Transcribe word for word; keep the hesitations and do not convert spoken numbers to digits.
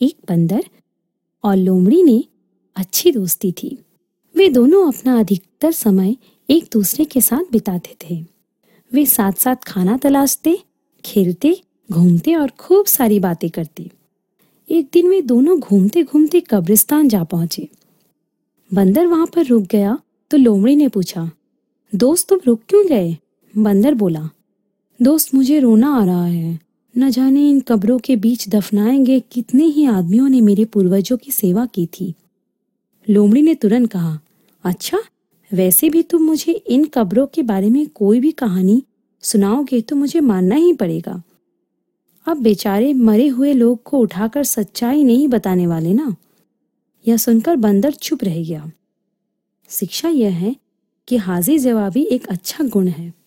एक बंदर और लोमड़ी ने अच्छी दोस्ती थी। वे दोनों अपना अधिकतर समय एक दूसरे के साथ बिताते थे। वे साथ साथ खाना तलाशते, खेलते, घूमते और खूब सारी बातें करते। एक दिन वे दोनों घूमते घूमते कब्रिस्तान जा पहुंचे। बंदर वहां पर रुक गया तो लोमड़ी ने पूछा, दोस्त तुम रुक क्यों गए? बंदर बोला, दोस्त मुझे रोना आ रहा है। न जाने इन कब्रों के बीच दफनाए गए कितने ही आदमियों ने मेरे पूर्वजों की सेवा की थी। लोमड़ी ने तुरंत कहा, अच्छा, वैसे भी तुम मुझे इन कब्रों के बारे में कोई भी कहानी सुनाओगे तो मुझे मानना ही पड़ेगा। अब बेचारे मरे हुए लोग को उठाकर सच्चाई नहीं बताने वाले ना। यह सुनकर बंदर चुप रह गया। शिक्षा यह है कि हाजिर जवाबी एक अच्छा गुण है।